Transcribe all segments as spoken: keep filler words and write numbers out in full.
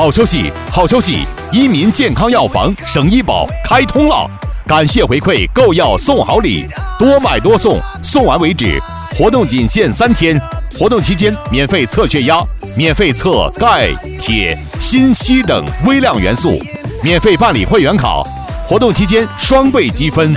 好消息，好消息！一民健康药房省医保开通了，感谢回馈，购药送好礼，多买多送，送完为止。活动仅限三天，活动期间免费测血压，免费测钙、铁、锌、硒等微量元素，免费办理会员卡。活动期间双倍积分。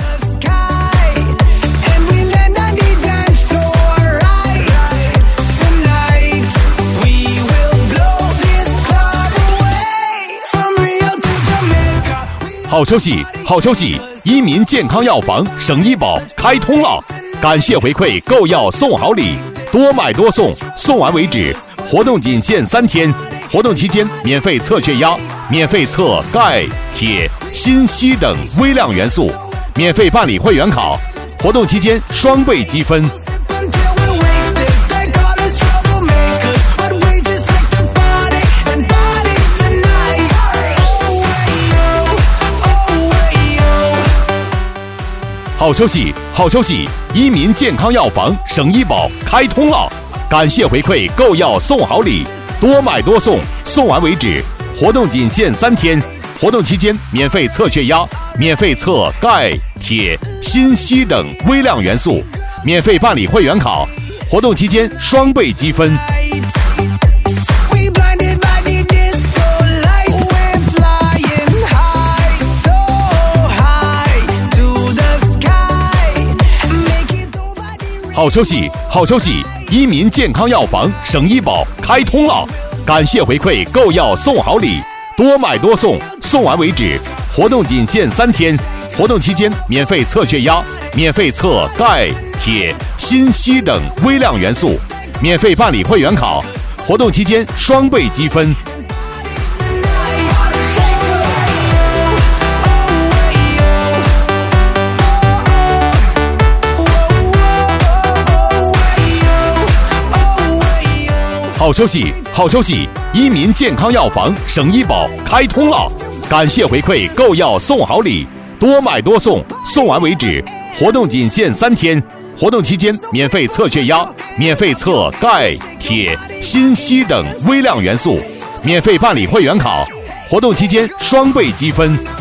好消息，好消息！一民健康药房省医保开通了，感谢回馈，购药送好礼，多买多送，送完为止。活动仅限三天，活动期间免费测血压，免费测钙、铁、锌、硒等微量元素，免费办理会员卡。活动期间双倍积分。好消息，好消息！一民健康药房省医保开通了，感谢回馈，购药送好礼，多买多送，送完为止。活动仅限三天，活动期间免费测血压，免费测钙、铁、锌、硒等微量元素，免费办理会员卡。活动期间双倍积分。好消息，好消息！一民健康药房省医保开通了，感谢回馈，购药送好礼，多买多送，送完为止。活动仅限三天，活动期间免费测血压，免费测钙、铁、锌、硒等微量元素，免费办理会员卡。活动期间双倍积分。好消息，好消息！一民健康药房省医保开通了，感谢回馈，购药送好礼，多买多送，送完为止。活动仅限三天，活动期间免费测血压，免费测钙、铁、锌、硒等微量元素，免费办理会员卡。活动期间双倍积分。